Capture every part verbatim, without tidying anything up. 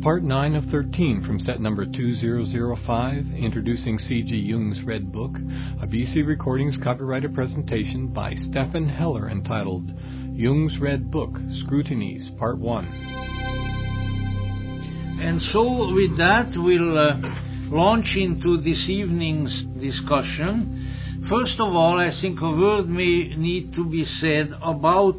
part nine of thirteen from set number two thousand five, introducing C G. Jung's Red Book, a B C Recordings copyrighted presentation by Stephan Heller entitled Jung's Red Book, Scrutinies, Part one. And so with that, we'll uh, launch into this evening's discussion. First of all, I think a word may need to be said about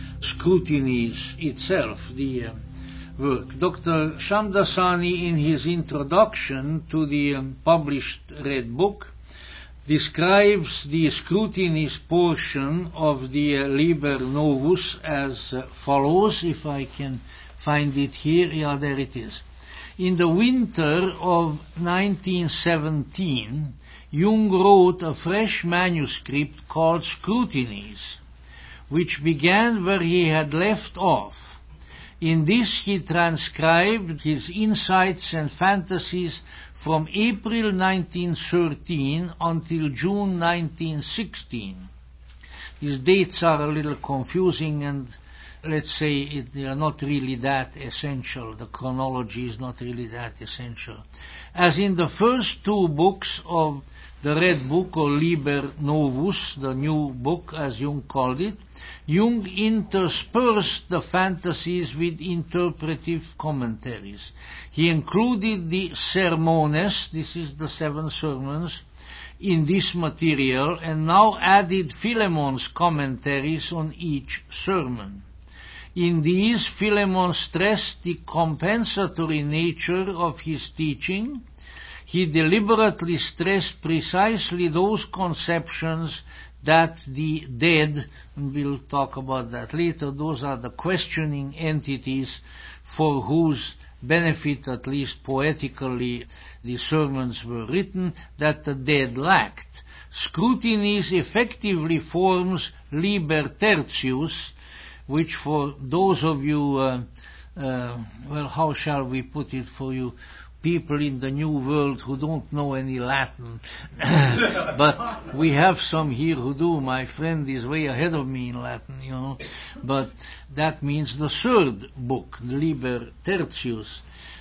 Scrutinies itself, the uh, work. Doctor Shamdasani, in his introduction to the um, published Red Book, describes the Scrutinies portion of the uh, Liber Novus as uh, follows, if I can find it here. Yeah, there it is. In the winter of nineteen seventeen, Jung wrote a fresh manuscript called Scrutinies, which began where he had left off. In this he transcribed his insights and fantasies from April nineteen thirteen until June nineteen sixteen. These dates are a little confusing and, let's say, it, they are not really that essential. The chronology is not really that essential. As in the first two books of the Red Book, or Liber Novus, the new book as Jung called it, Jung interspersed the fantasies with interpretive commentaries. He included the Sermones, this is the seven sermons, in this material, and now added Philemon's commentaries on each sermon. In these, Philemon stressed the compensatory nature of his teaching. He deliberately stressed precisely those conceptions that the dead, and we'll talk about that later, those are the questioning entities for whose benefit, at least poetically, the sermons were written, that the dead lacked. Scrutinies effectively forms Liber Tertius, which for those of you, uh, uh, well, how shall we put it for you, people in the New World who don't know any Latin, but we have some here who do. My friend is way ahead of me in Latin, you know, but that means the third book, the Liber Tertius,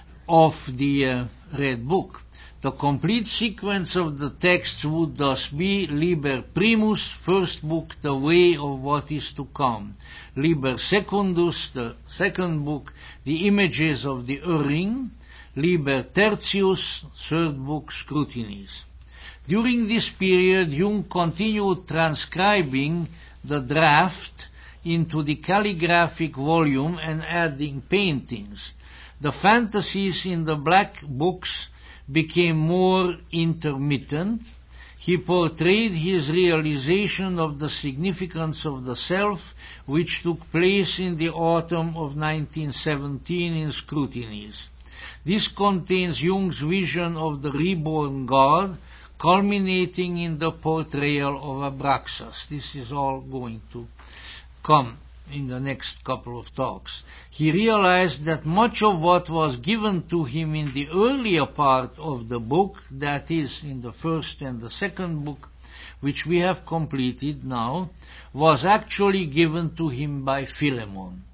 of the uh, Red Book. The complete sequence of the texts would thus be Liber Primus, first book, the way of what is to come. Liber Secundus, the second book, the images of the Erring. Liber Tertius, third book, Scrutinies. During this period, Jung continued transcribing the draft into the calligraphic volume and adding paintings. The fantasies in the black books became more intermittent. He portrayed his realization of the significance of the self, which took place in the autumn of nineteen seventeen in Scrutinies. This contains Jung's vision of the reborn God, culminating in the portrayal of Abraxas. This is all going to come in the next couple of talks. He realized that much of what was given to him in the earlier part of the book, that is, in the first and the second book, which we have completed now, was actually given to him by Philemon.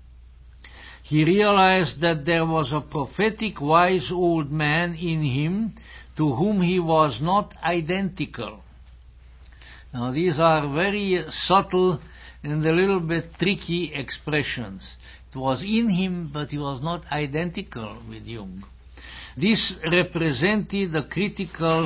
He realized that there was a prophetic wise old man in him to whom he was not identical. Now these are very subtle and a little bit tricky expressions. It was in him, but he was not identical with Jung. This represented a critical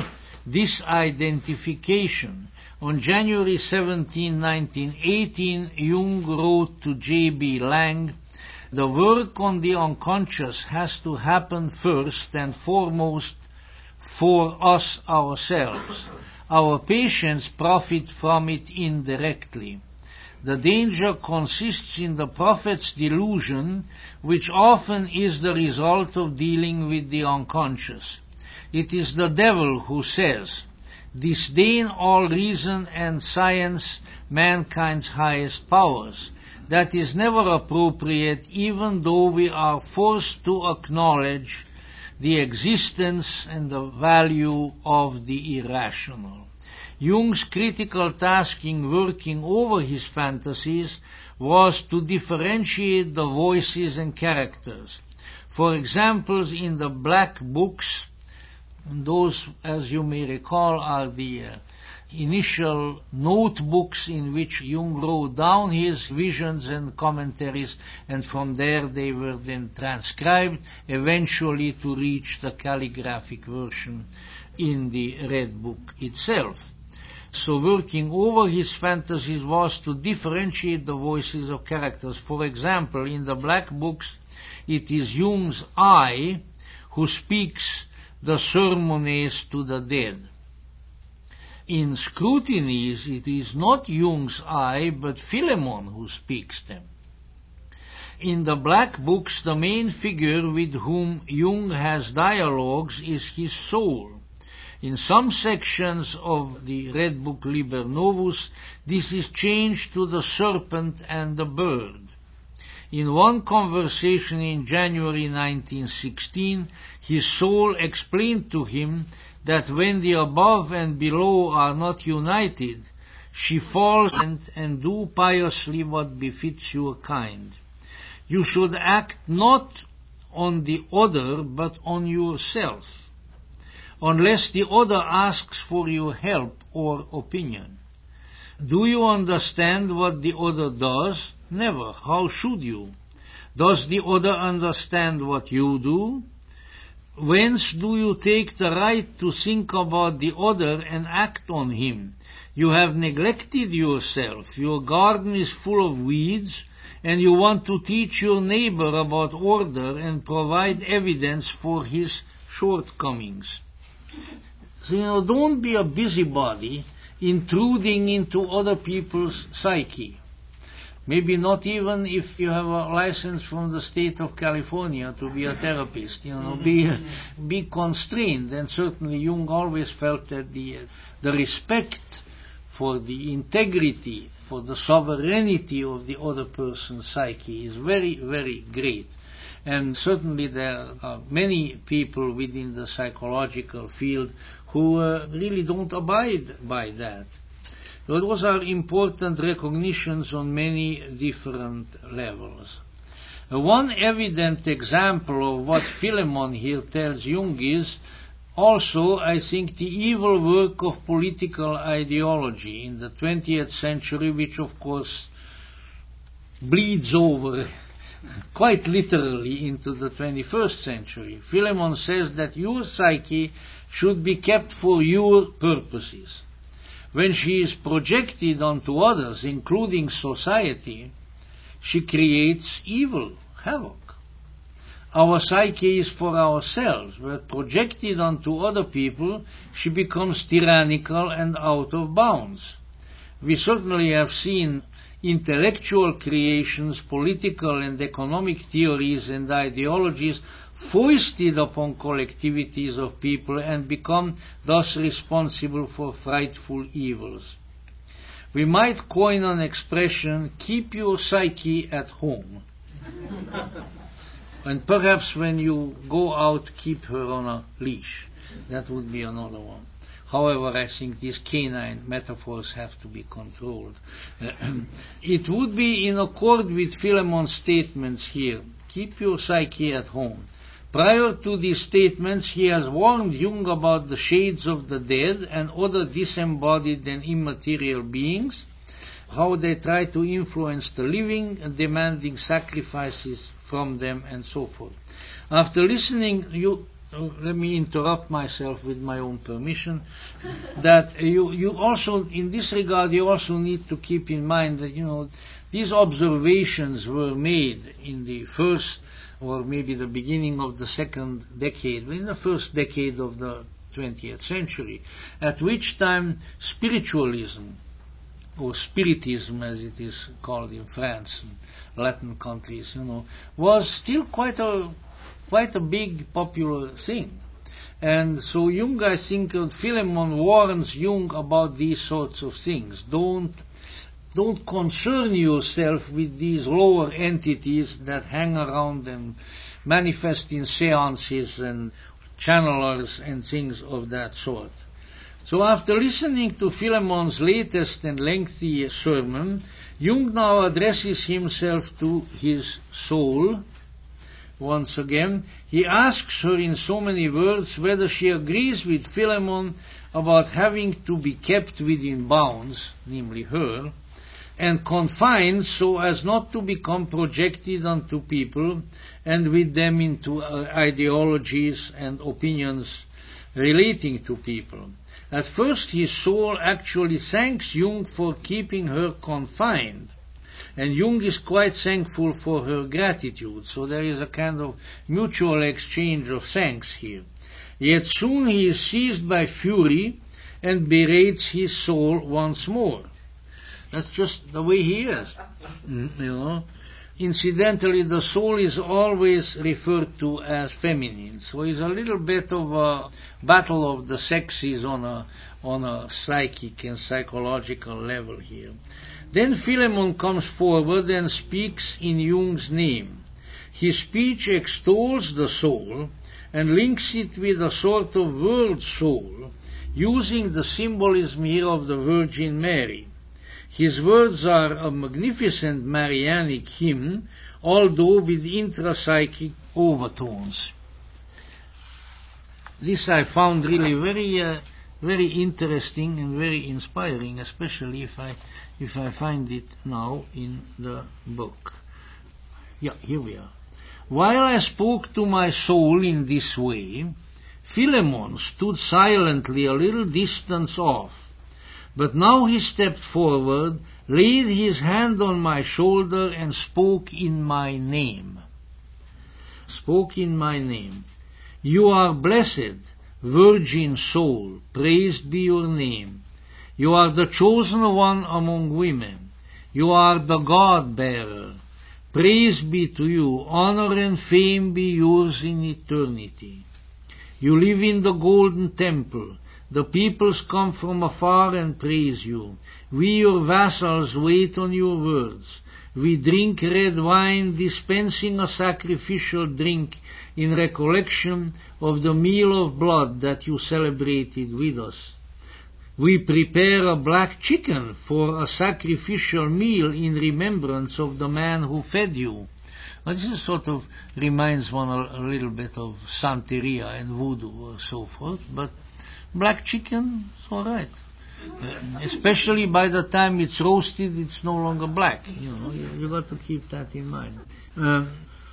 disidentification. On January seventeenth, nineteen eighteen, Jung wrote to J B Lang, "The work on the unconscious has to happen first and foremost for us ourselves. Our patients profit from it indirectly. The danger consists in the prophet's delusion, which often is the result of dealing with the unconscious. It is the devil who says, 'Disdain all reason and science, mankind's highest powers.' That is never appropriate, even though we are forced to acknowledge the existence and the value of the irrational. Jung's critical task in working over his fantasies was to differentiate the voices and characters. For example, in the Black Books, those, as you may recall, are the uh, initial notebooks in which Jung wrote down his visions and commentaries, and from there they were then transcribed, eventually to reach the calligraphic version in the Red Book itself. So working over his fantasies was to differentiate the voices of characters. For example, in the Black Books, it is Jung's I who speaks the sermones to the dead. In Scrutinies, it is not Jung's I, but Philemon who speaks them. In the Black Books, the main figure with whom Jung has dialogues is his soul. In some sections of the Red Book Liber Novus, this is changed to the serpent and the bird. In one conversation in January nineteen sixteen, his soul explained to him that when the above and below are not united, she falls and, and do piously what befits your kind. You should act not on the other, but on yourself, unless the other asks for your help or opinion. Do you understand what the other does? Never. How should you? Does the other understand what you do? Whence do you take the right to think about the other and act on him? You have neglected yourself. Your garden is full of weeds, and you want to teach your neighbor about order and provide evidence for his shortcomings. So, you know, don't be a busybody intruding into other people's psyche. Maybe not even if you have a license from the state of California to be a therapist. You know, be be constrained. And certainly Jung always felt that the the respect for the integrity, for the sovereignty of the other person's psyche is very, very great. And certainly there are many people within the psychological field who uh, really don't abide by that. So those are important recognitions on many different levels. Uh, one evident example of what Philemon here tells Jung is also, I think, the evil work of political ideology in the twentieth century, which of course bleeds over quite literally into the twenty-first century. Philemon says that your psyche should be kept for your purposes. When she is projected onto others, including society, she creates evil, havoc. Our psyche is for ourselves, but projected onto other people, she becomes tyrannical and out of bounds. We certainly have seen intellectual creations, political and economic theories and ideologies foisted upon collectivities of people and become thus responsible for frightful evils. We might coin an expression, keep your psyche at home. And perhaps when you go out, keep her on a leash. That would be another one. However, I think these canine metaphors have to be controlled. It would be in accord with Philemon's statements here, keep your psyche at home. Prior to these statements, he has warned Jung about the shades of the dead and other disembodied and immaterial beings, how they try to influence the living, demanding sacrifices from them, and so forth. After listening, you Uh, let me interrupt myself with my own permission, that you, you also, in this regard, you also need to keep in mind that, you know, these observations were made in the first, or maybe the beginning of the second decade, in the first decade of the twentieth century, at which time spiritualism, or spiritism as it is called in France and Latin countries, you know, was still quite a quite a big popular thing. And so Jung, I think, uh, Philemon warns Jung about these sorts of things. Don't, don't concern yourself with these lower entities that hang around and manifest in seances and channelers and things of that sort. So after listening to Philemon's latest and lengthy sermon, Jung now addresses himself to his soul. Once again, he asks her in so many words whether she agrees with Philemon about having to be kept within bounds, namely her, and confined so as not to become projected onto people and with them into uh, ideologies and opinions relating to people. At first his soul actually thanks Jung for keeping her confined, and Jung is quite thankful for her gratitude, so there is a kind of mutual exchange of thanks here. Yet soon he is seized by fury and berates his soul once more. That's just the way he is, you know. Incidentally, the soul is always referred to as feminine, so it's a little bit of a battle of the sexes on a on a psychic and psychological level here. Then Philemon comes forward and speaks in Jung's name. His speech extols the soul and links it with a sort of world soul, using the symbolism here of the Virgin Mary. His words are a magnificent Marianic hymn, although with intrapsychic overtones. This I found really very, uh, very interesting and very inspiring, especially if I, if I find it now in the book. Yeah, here we are. While I spoke to my soul in this way, Philemon stood silently a little distance off. But now he stepped forward, laid his hand on my shoulder, and spoke in my name. Spoke in my name. You are blessed, virgin soul, praised be your name. You are the chosen one among women. You are the God-bearer. Praise be to you, honor and fame be yours in eternity. You live in the golden temple. The peoples come from afar and praise you. We, your vassals, wait on your words. We drink red wine, dispensing a sacrificial drink in recollection of the meal of blood that you celebrated with us. We prepare a black chicken for a sacrificial meal in remembrance of the man who fed you. Now, this is sort of reminds one a, a little bit of Santeria and voodoo or so forth, but black chicken, it's all right. Uh, especially by the time it's roasted, it's no longer black. You know, you, you got to keep that in mind. Uh,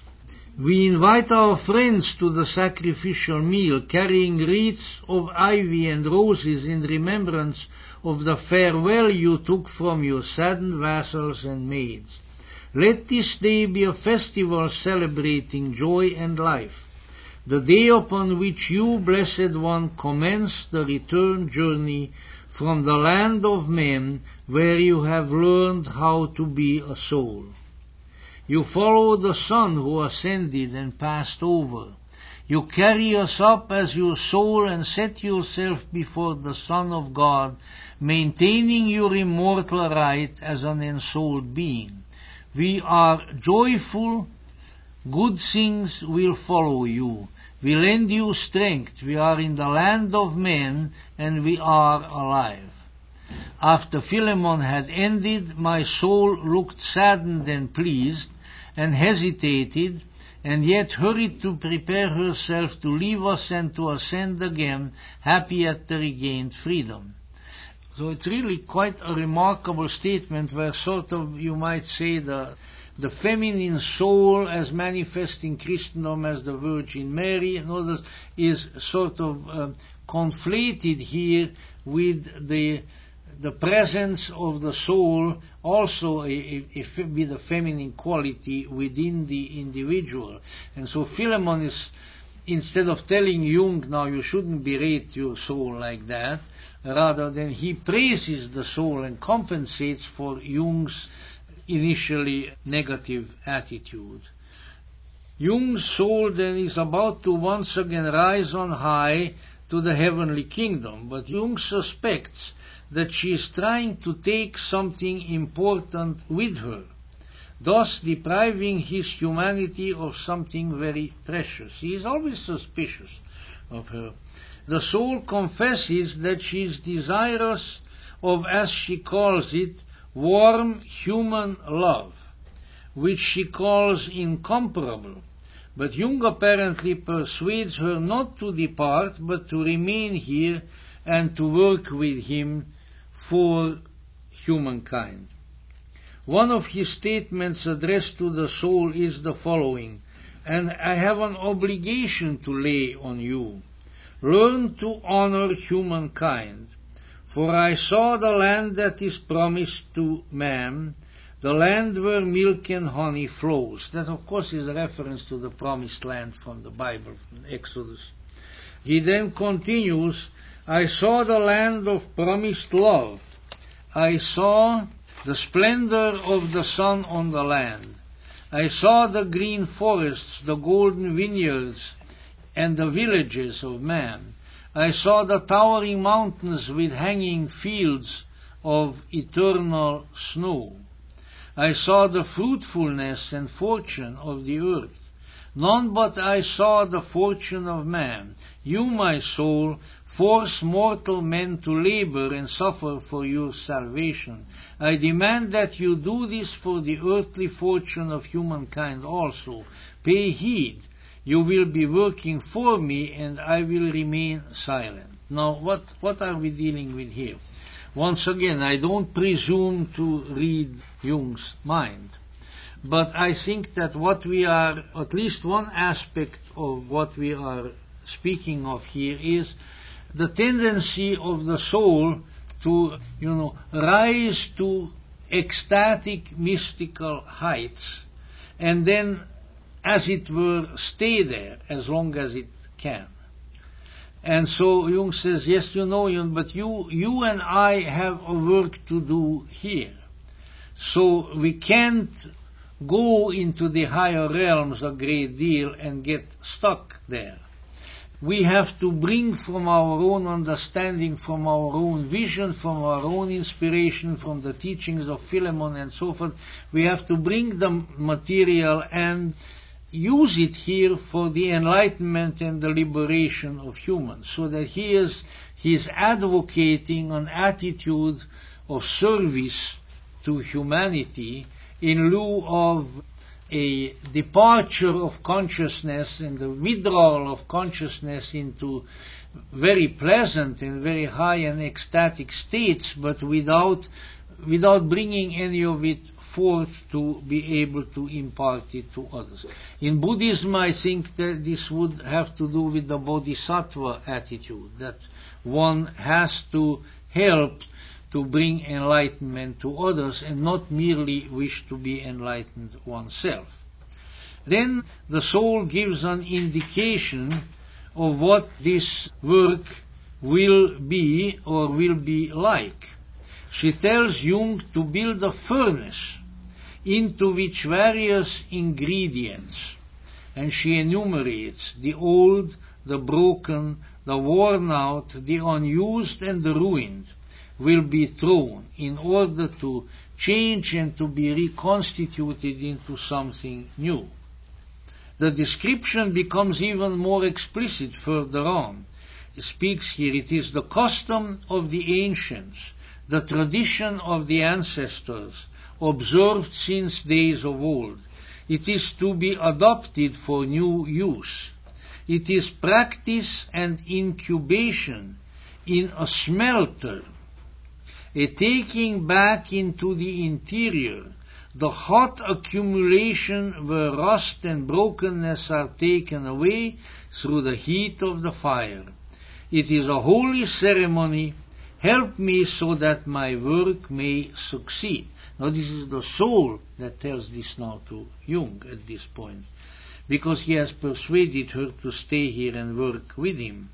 we invite our friends to the sacrificial meal, carrying wreaths of ivy and roses in remembrance of the farewell you took from your saddened vassals and maids. Let this day be a festival celebrating joy and life. The day upon which you, Blessed One, commence the return journey from the land of men where you have learned how to be a soul. You follow the Son who ascended and passed over. You carry us up as your soul and set yourself before the Son of God, maintaining your immortal right as an ensouled being. We are joyful. Good things will follow you. We lend you strength. We are in the land of men, and we are alive. After Philemon had ended, my soul looked saddened and pleased, and hesitated, and yet hurried to prepare herself to leave us and to ascend again, happy at the regained freedom. So it's really quite a remarkable statement where sort of, you might say, the the feminine soul as manifest in Christendom as the Virgin Mary, and others, is sort of uh, conflated here with the the presence of the soul, also a, a, a, with a feminine quality within the individual. And so Philemon is, instead of telling Jung, now you shouldn't berate your soul like that, rather than he praises the soul and compensates for Jung's initially negative attitude. Jung's soul then is about to once again rise on high to the heavenly kingdom, but Jung suspects that she is trying to take something important with her, thus depriving his humanity of something very precious. He is always suspicious of her. the soul confesses that she is desirous of, as she calls it, warm human love, which she calls incomparable. But Jung apparently persuades her not to depart, but to remain here and to work with him for humankind. One of his statements addressed to the soul is the following, and I have an obligation to lay on you. Learn to honor humankind, for I saw the land that is promised to man, the land where milk and honey flows. That, of course, is a reference to the promised land from the Bible, from Exodus. He then continues, I saw the land of promised love. I saw the splendor of the sun on the land. I saw the green forests, the golden vineyards, and the villages of man. I saw the towering mountains with hanging fields of eternal snow. I saw the fruitfulness and fortune of the earth. None but I saw the fortune of man. You, my soul, force mortal men to labor and suffer for your salvation. I demand that you do this for the earthly fortune of humankind also. Pay heed. You will be working for me, and I will remain silent. Now, what, what are we dealing with here? Once again, I don't presume to read Jung's mind, but I think that what we are, at least one aspect of what we are speaking of here is the tendency of the soul to, you know, rise to ecstatic mystical heights and then, as it were, stay there as long as it can. And so Jung says, yes, you know, Jung, but you, you and I have a work to do here. So we can't go into the higher realms a great deal and get stuck there. We have to bring from our own understanding, from our own vision, from our own inspiration, from the teachings of Philemon and so forth, we have to bring the material and use it here for the enlightenment and the liberation of humans, so that he is, he is advocating an attitude of service to humanity in lieu of a departure of consciousness and the withdrawal of consciousness into very pleasant and very high and ecstatic states, but without without bringing any of it forth to be able to impart it to others. In Buddhism, I think that this would have to do with the bodhisattva attitude, that one has to help to bring enlightenment to others and not merely wish to be enlightened oneself. Then the soul gives an indication of what this work will be or will be like. She tells Jung to build a furnace into which various ingredients, and she enumerates the old, the broken, the worn out, the unused and the ruined, will be thrown in order to change and to be reconstituted into something new. The description becomes even more explicit further on. It speaks here, it is the custom of the ancients, the tradition of the ancestors, observed since days of old. It is to be adopted for new use. It is practice and incubation in a smelter, a taking back into the interior, the hot accumulation where rust and brokenness are taken away through the heat of the fire. It is a holy ceremony. Help me so that my work may succeed. Now this is the soul that tells this now to Jung at this point, because he has persuaded her to stay here and work with him.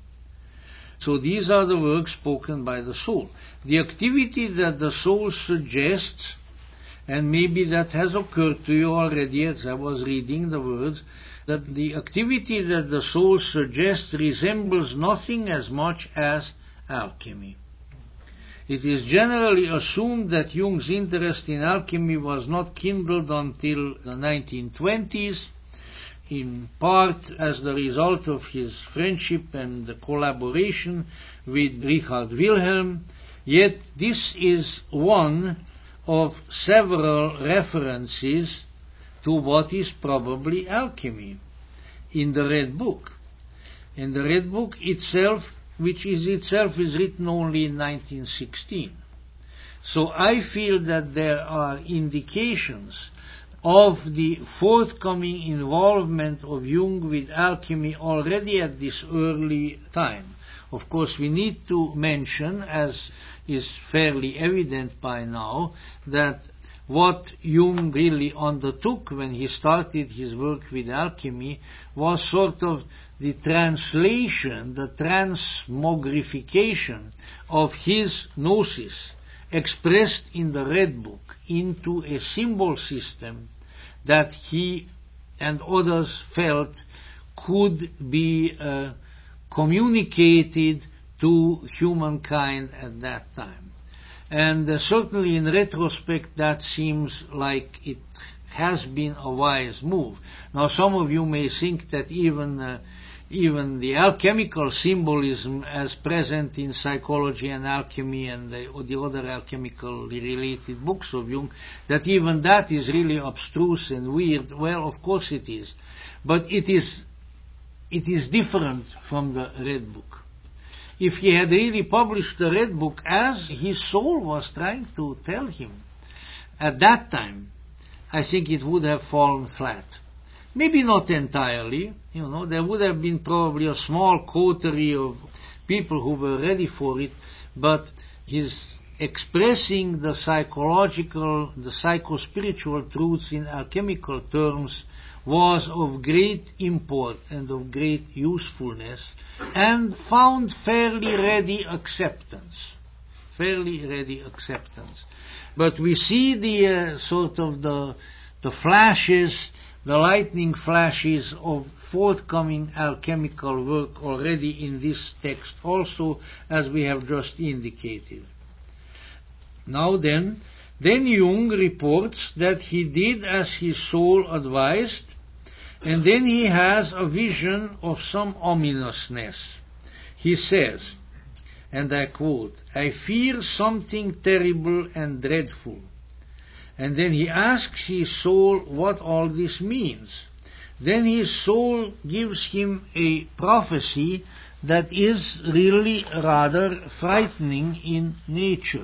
So these are the words spoken by the soul. The activity that the soul suggests, and maybe that has occurred to you already as I was reading the words, that the activity that the soul suggests resembles nothing as much as alchemy. It is generally assumed that Jung's interest in alchemy was not kindled until the nineteen twenties. in part as the result of his friendship and the collaboration with Richard Wilhelm, yet this is one of several references to what is probably alchemy in the Red Book. And the Red Book itself, which is itself is written only in nineteen sixteen. So I feel that there are indications of the forthcoming involvement of Jung with alchemy already at this early time. Of course, we need to mention, as is fairly evident by now, that what Jung really undertook when he started his work with alchemy was sort of the translation, the transmogrification of his gnosis expressed in the Red Book into a symbol system that he and others felt could be uh, communicated to humankind at that time. And uh, certainly in retrospect that seems like it has been a wise move. Now some of you may think that even uh, even the alchemical symbolism as present in Psychology and Alchemy and the, or the other alchemical related books of Jung, that even that is really abstruse and weird. Well, of course it is. But it is, it is different from the Red Book. If he had really published the Red Book as his soul was trying to tell him at that time, I think it would have fallen flat. Maybe not entirely, you know, there would have been probably a small coterie of people who were ready for it, but his expressing the psychological, the psycho-spiritual truths in alchemical terms was of great import and of great usefulness, and found fairly ready acceptance. Fairly ready acceptance. But we see the uh, sort of the, the flashes, the lightning flashes of forthcoming alchemical work already in this text also, as we have just indicated. Now then, then Jung reports that he did as his soul advised, and then he has a vision of some ominousness. He says, and I quote, "I fear something terrible and dreadful." And then he asks his soul what all this means. Then his soul gives him a prophecy that is really rather frightening in nature.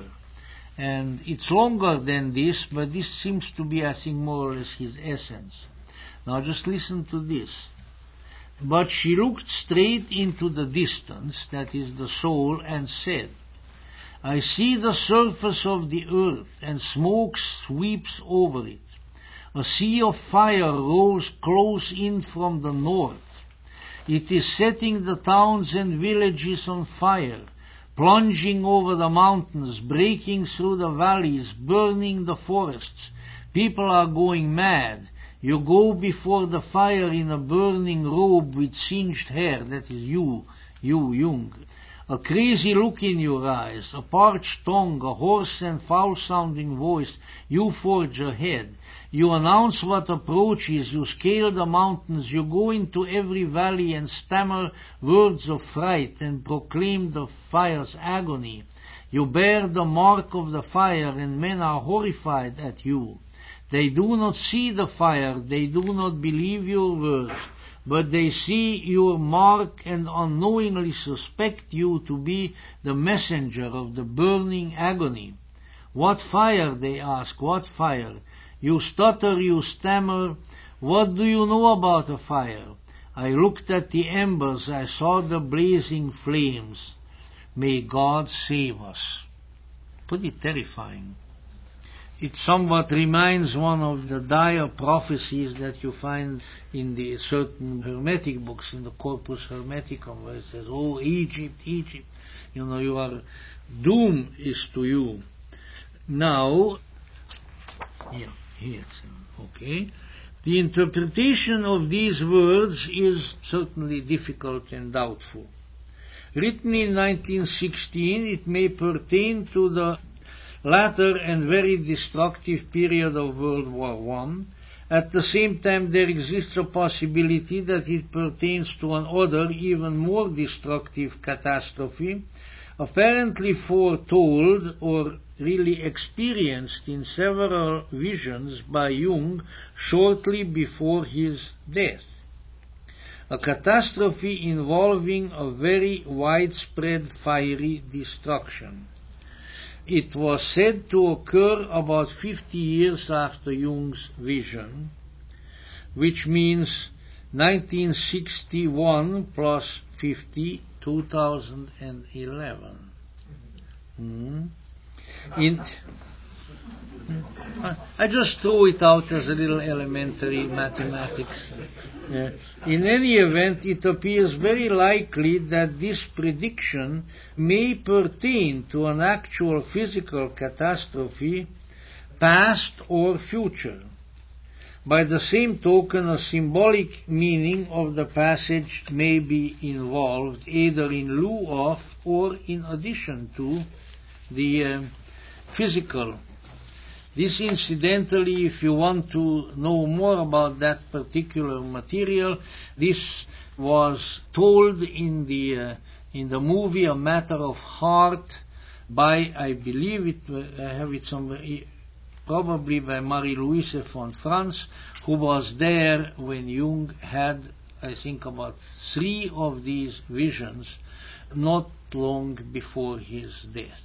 And it's longer than this, but this seems to be, I think, more or less his essence. Now just listen to this. "But she looked straight into the distance," that is the soul, "and said, 'I see the surface of the earth, and smoke sweeps over it. A sea of fire rolls close in from the north. It is setting the towns and villages on fire, plunging over the mountains, breaking through the valleys, burning the forests. People are going mad. You go before the fire in a burning robe with singed hair,'" that is you, you, Jung, "a crazy look in your eyes, a parched tongue, a hoarse and foul-sounding voice. You forge ahead. You announce what approaches. You scale the mountains. You go into every valley and stammer words of fright and proclaim the fire's agony. You bear the mark of the fire, and men are horrified at you. They do not see the fire. They do not believe your words. But they see your mark and unknowingly suspect you to be the messenger of the burning agony. What fire, they ask, what fire? You stutter, you stammer. What do you know about a fire? I looked at the embers, I saw the blazing flames. May God save us." Pretty terrifying. It somewhat reminds one of the dire prophecies that you find in the certain Hermetic books, in the Corpus Hermeticum, where it says, "Oh, Egypt, Egypt, you know, your doom is to you." Now, yeah, here, okay. The interpretation of these words is certainly difficult and doubtful. Written in nineteen sixteen, it may pertain to the latter and very destructive period of World War One, At the same time, there exists a possibility that it pertains to another, even more destructive catastrophe, apparently foretold or really experienced in several visions by Jung shortly before his death. A catastrophe involving a very widespread fiery destruction. It was said to occur about fifty years after Jung's vision, which means nineteen sixty-one plus fifty, two thousand eleven. Hmm. In, I just threw it out as a little elementary mathematics. Uh, in any event, it appears very likely that this prediction may pertain to an actual physical catastrophe, past or future. By the same token, a symbolic meaning of the passage may be involved, either in lieu of or in addition to the uh, physical. This, incidentally, if you want to know more about that particular material, this was told in the uh, in the movie A Matter of Heart by, I believe it, I have it somewhere, probably by Marie-Louise von Franz, who was there when Jung had, I think, about three of these visions, not long before his death.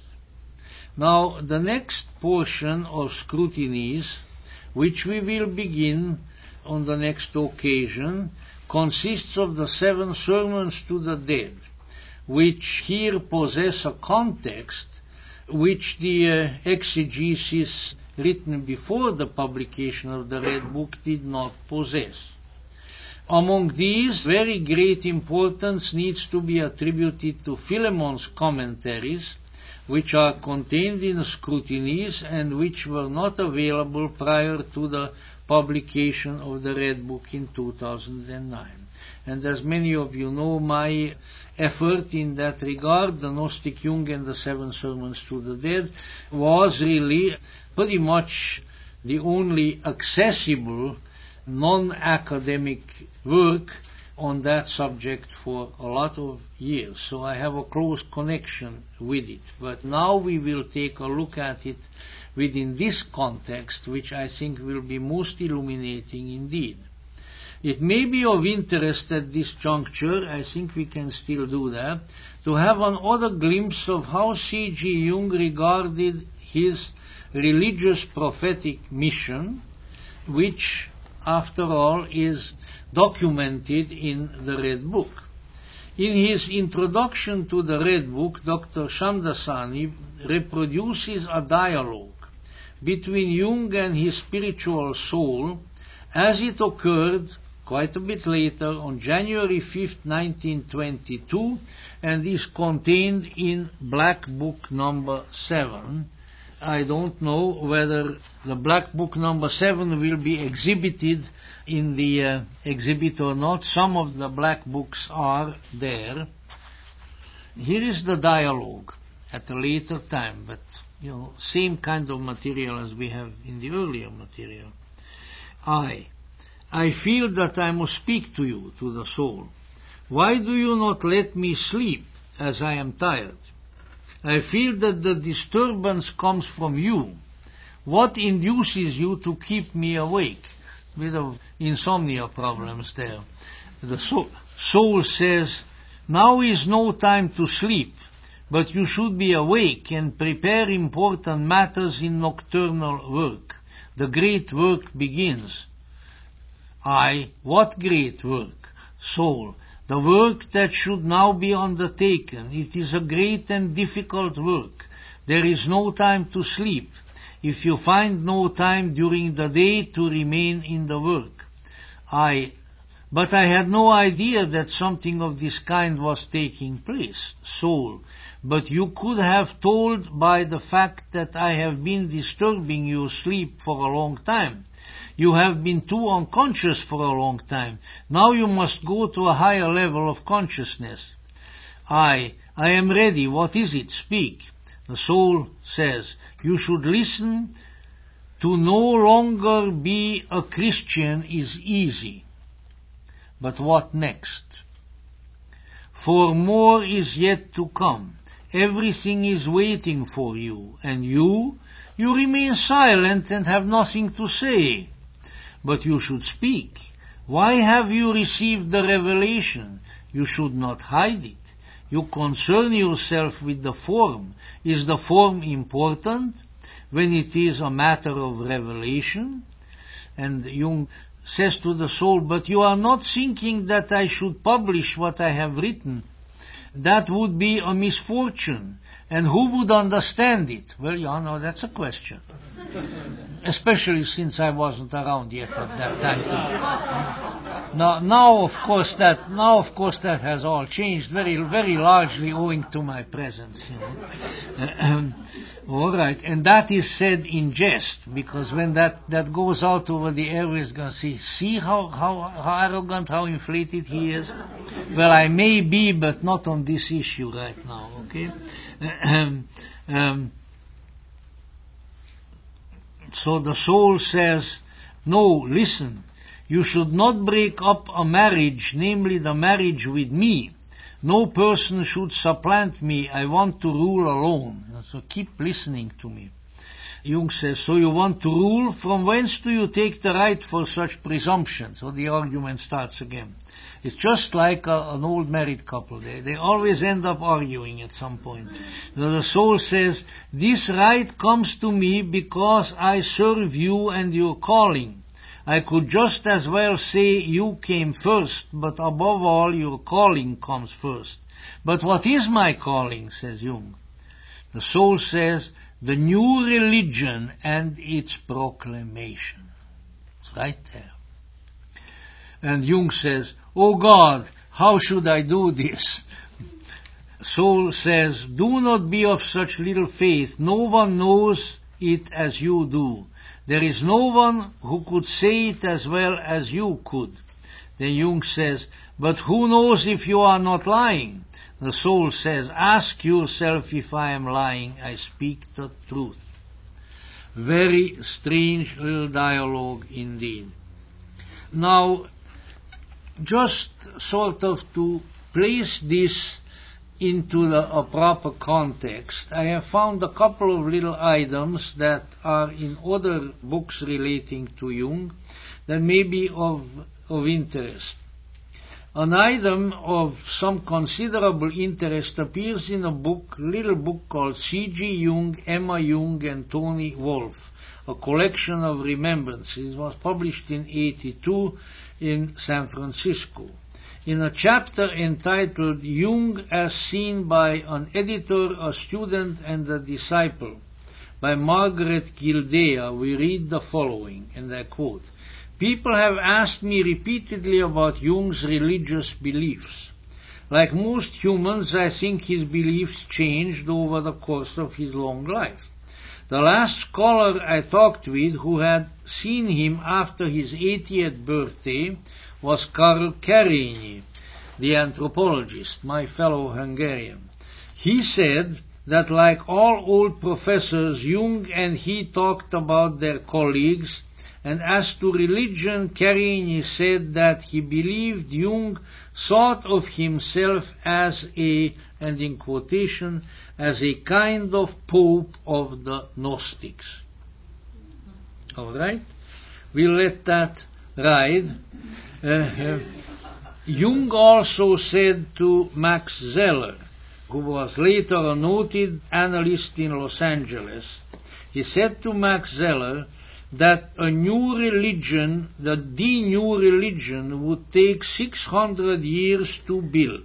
Now, the next portion of scrutinies, which we will begin on the next occasion, consists of the seven sermons to the dead, which here possess a context which the uh, exegesis written before the publication of the Red Book did not possess. Among these, very great importance needs to be attributed to Philemon's commentaries, which are contained in scrutinies and which were not available prior to the publication of the Red Book in two thousand nine. And as many of you know, my effort in that regard, the Gnostic Jung and the Seven Sermons to the Dead, was really pretty much the only accessible non-academic work on that subject for a lot of years. So I have a close connection with it. But now we will take a look at it within this context, which I think will be most illuminating indeed. It may be of interest at this juncture, I think we can still do that, to have another glimpse of how C G Jung regarded his religious prophetic mission, which, after all, is documented in the Red Book. In his introduction to the Red Book, Doctor Shamdasani reproduces a dialogue between Jung and his spiritual soul as it occurred quite a bit later on January fifth, nineteen twenty-two, and is contained in Black Book number seven. I don't know whether the Black Book number seven will be exhibited in the uh, exhibit or not. Some of the Black Books are there. Here is the dialogue at a later time, but you know, same kind of material as we have in the earlier material. I, I feel that I must speak to you, to the soul. Why do you not let me sleep, as I am tired? I feel that the disturbance comes from you. What induces you to keep me awake? Bit of insomnia problems there. The soul, soul says, now is no time to sleep, but you should be awake and prepare important matters in nocturnal work. The great work begins. I, what great work? Soul, the work that should now be undertaken. It is a great and difficult work. There is no time to sleep, if you find no time during the day to remain in the work. I, but I had no idea that something of this kind was taking place. Soul, but you could have told by the fact that I have been disturbing your sleep for a long time. You have been too unconscious for a long time. Now you must go to a higher level of consciousness. I, I am ready. What is it? Speak. The soul says, you should listen To no longer be a Christian is easy. But what next? For more is yet to come. Everything is waiting for you, and you, you remain silent and have nothing to say. But you should speak. Why have you received the revelation? You should not hide it. You concern yourself with the form. Is the form important when it is a matter of revelation? And Jung says to the soul, but you are not thinking that I should publish what I have written. That would be a misfortune. And who would understand it? Well, you know, that's a question. Especially since I wasn't around yet at that time. Now, now, of course, that now, of course, that has all changed very, very largely owing to my presence. You know. All right, and that is said in jest, because when that, that goes out over the airways, going to see, see how, how, how arrogant, how inflated he is? Well, I may be, but not on this issue right now, okay? Um, um, so the soul says, no, listen, you should not break up a marriage, namely the marriage with me. No person should supplant me. I want to rule alone. So keep listening to me. Jung says, so you want to rule? From whence do you take the right for such presumption? So the argument starts again. It's just like a, an old married couple. They, they always end up arguing at some point. So the soul says, this right comes to me because I serve you and your calling. I could just as well say you came first, but above all your calling comes first. But what is my calling, says Jung? The soul says, the new religion and its proclamation. It's right there. And Jung says, oh God, how should I do this? Soul says, do not be of such little faith. No one knows it as you do. There is no one who could say it as well as you could. Then Jung says, but who knows if you are not lying? The soul says, ask yourself if I am lying. I speak the truth. Very strange little dialogue indeed. Now, just sort of to place this into the, a proper context, I have found a couple of little items that are in other books relating to Jung that may be of, of interest. An item of some considerable interest appears in a book, little book called C G Jung, Emma Jung, and Tony Wolff, a collection of remembrances. It was published in eighty-two in San Francisco. In a chapter entitled Jung as Seen by an Editor, a Student, and a Disciple, by Margaret Gildea, we read the following, and I quote, people have asked me repeatedly about Jung's religious beliefs. Like most humans, I think his beliefs changed over the course of his long life. The last scholar I talked with, who had seen him after his eightieth birthday, was Karl Kerényi, the anthropologist, my fellow Hungarian. He said that like all old professors, Jung and he talked about their colleagues, and as to religion, Kerényi said that he believed Jung thought of himself as a, and in quotation, as a kind of pope of the Gnostics. All right? We'll let that ride. Uh, uh, Jung also said to Max Zeller, who was later a noted analyst in Los Angeles, he said to Max Zeller that a new religion, that the new religion would take six hundred years to build.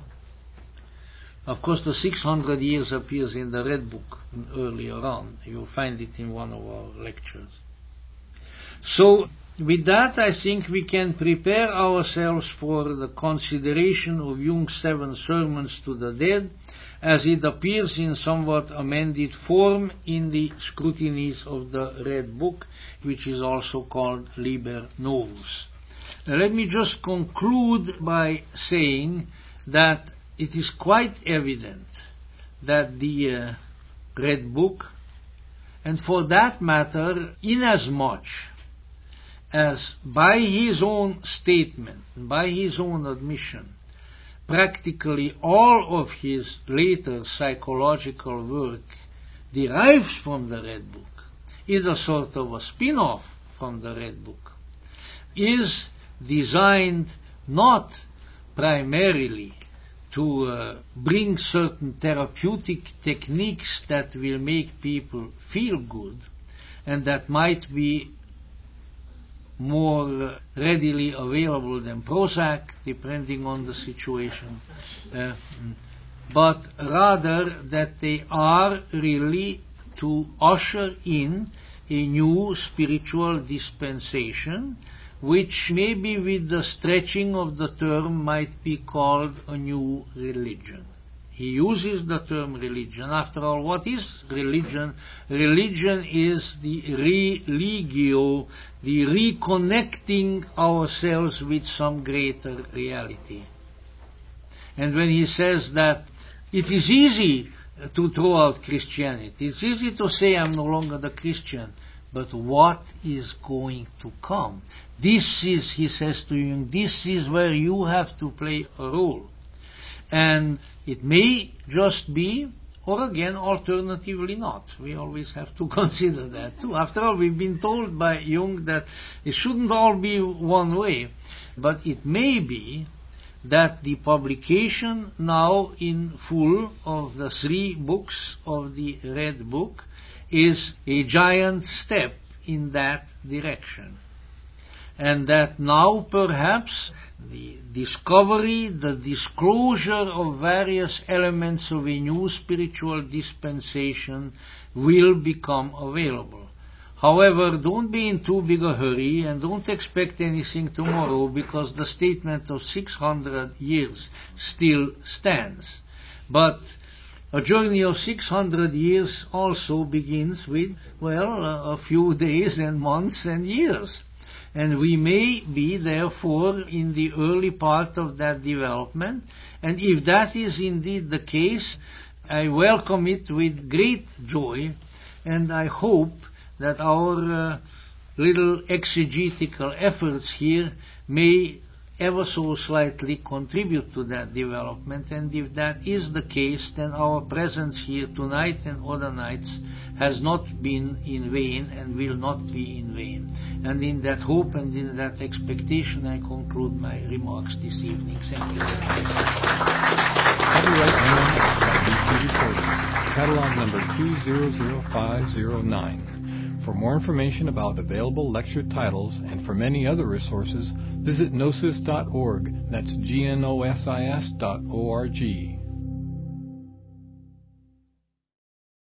Of course, the six hundred years appears in the Red Book earlier on. You'll find it in one of our lectures. So, with that, I think we can prepare ourselves for the consideration of Jung's seven sermons to the dead, as it appears in somewhat amended form in the scrutinies of the Red Book, which is also called Liber Novus. Now, let me just conclude by saying that it is quite evident that the uh, Red Book And for that matter, inasmuch as by his own statement, by his own admission, practically all of his later psychological work derives from the Red Book, is a sort of a spin-off from the Red Book, is designed not primarily to uh, bring certain therapeutic techniques that will make people feel good and that might be more readily available than Prozac, depending on the situation, uh, but rather that they are really to usher in a new spiritual dispensation, which maybe with the stretching of the term might be called a new religion. He uses the term religion. After all, what is religion? Religion is the religio, the reconnecting ourselves with some greater reality. And when he says that it is easy to throw out Christianity, it's easy to say I'm no longer the Christian, but what is going to come? This is, he says to Jung, this is where you have to play a role. And it may just be, or again, alternatively not. We always have to consider that too. After all, we've been told by Jung that it shouldn't all be one way, but it may be that the publication now in full of the three books of the Red Book is a giant step in that direction. And that now perhaps the discovery, the disclosure of various elements of a new spiritual dispensation will become available. However, don't be in too big a hurry and don't expect anything tomorrow, because the statement of six hundred years still stands. But a journey of six hundred years also begins with, well, a few days and months and years. And we may be, therefore, in the early part of that development. And if that is indeed the case, I welcome it with great joy, and I hope that our uh, little exegetical efforts here may ever so slightly contribute to that development. And if that is the case, then our presence here tonight and other nights has not been in vain and will not be in vain. And in that hope and in that expectation, I conclude my remarks this evening. Thank you very much. Copyright N M X I B C Recordings, catalog number two zero zero five zero nine. For more information about available lecture titles and for many other resources, visit gnosis dot org. That's G N O S I S dot O R G.